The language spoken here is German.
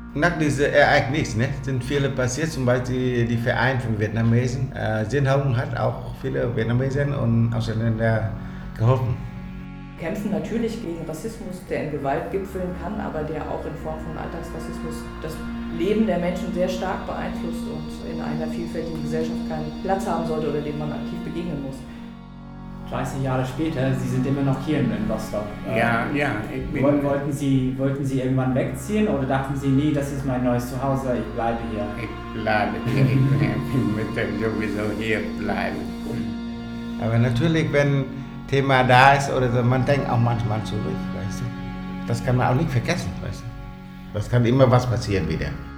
Nach diesem Ereignis sind viele passiert, zum Beispiel die Verein von Vietnamesen. Jin Hong hat auch viele Vietnamesen und Ausländer geholfen. Wir kämpfen natürlich gegen Rassismus, der in Gewalt gipfeln kann, aber der auch in Form von Alltagsrassismus das Leben der Menschen sehr stark beeinflusst und in einer vielfältigen Gesellschaft keinen Platz haben sollte oder dem man aktiv begegnen muss. 30 Jahre später, Sie sind immer noch hier in Rostock. Ja, ich bin... Wollten Sie irgendwann wegziehen oder dachten Sie, nee, das ist mein neues Zuhause, ich bleibe hier? Ich bleibe hier, ich möchte sowieso hier bleiben. Aber natürlich, wenn Thema da ist oder so, man denkt auch manchmal zurück, weißt du. Das kann man auch nicht vergessen, weißt du. Das kann immer was passieren wieder.